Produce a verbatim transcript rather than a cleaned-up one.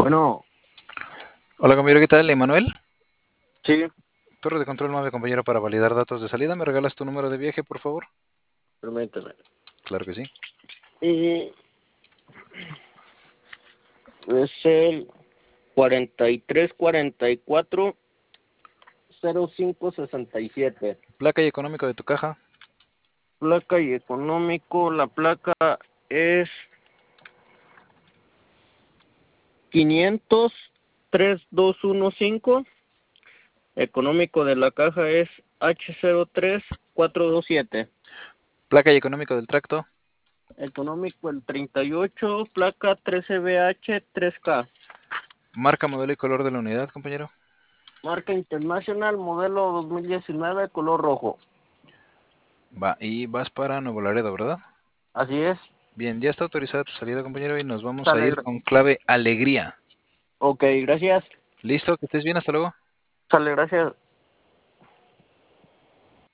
Bueno, Hola compañero, ¿qué tal? Emanuel. sí, Torre de control nueve, compañero, para validar datos de salida. ¿Me regalas tu número de viaje, por favor? permíteme. Claro que sí. Y es el cuarenta y tres cuarenta y cuatro cero cinco sesenta y siete. Placa y económico de tu caja. Placa y económico, la placa es quinientos tres dos uno cinco. Económico de la caja es H cero tres cuatro dos siete. Placa y económico del tracto. Económico el treinta y ocho, placa trece B H tres K. Marca, modelo y color de la unidad, compañero. Marca International, modelo dos mil diecinueve, color rojo. Va, y vas para Nuevo Laredo, ¿verdad? Así es. Bien, ya está autorizada tu salida, compañero, y nos vamos a Sale, ir gra- con clave alegría. ok, gracias. ¿Listo? Que estés bien, hasta luego. Sale, gracias.